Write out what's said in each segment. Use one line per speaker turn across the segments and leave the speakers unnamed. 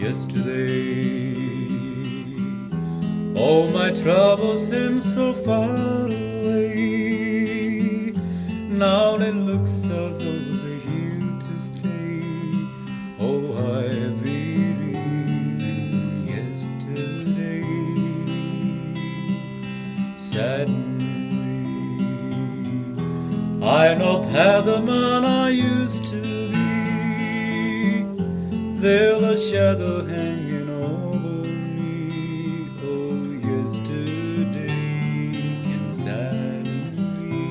yesterday. All my troubles seem so far away. Now it looks as though they're here to stay. Oh, I believe in yesterday. Suddenly, I not had the man I used to be. There's a shadow hanging over me. Oh, yesterday came suddenly.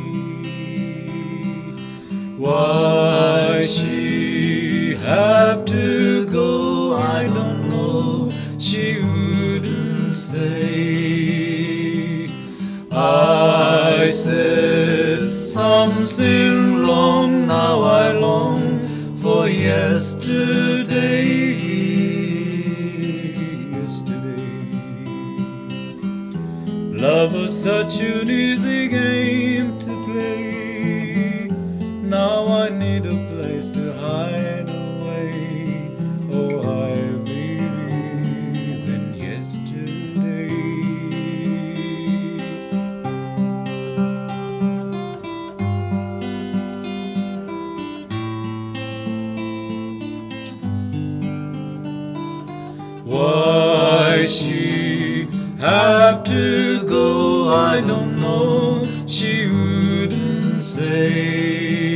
Why she have to go, I don't know. She wouldn't say. I said something wrong, now I long for yesterday. Yesterday. Love was such an easy game to play. Now I need a place to hide away. Oh, I believe in yesterday. Why she have to go, I don't know. She wouldn't say.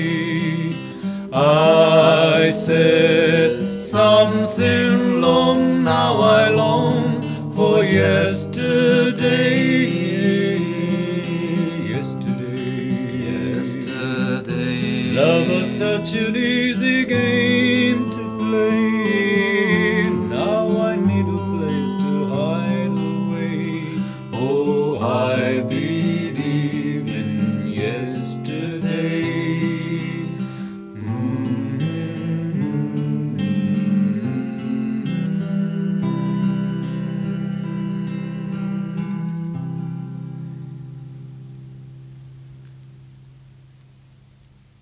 I said something wrong, now I long for yesterday. Yesterday. Yesterday. Love was such an easy game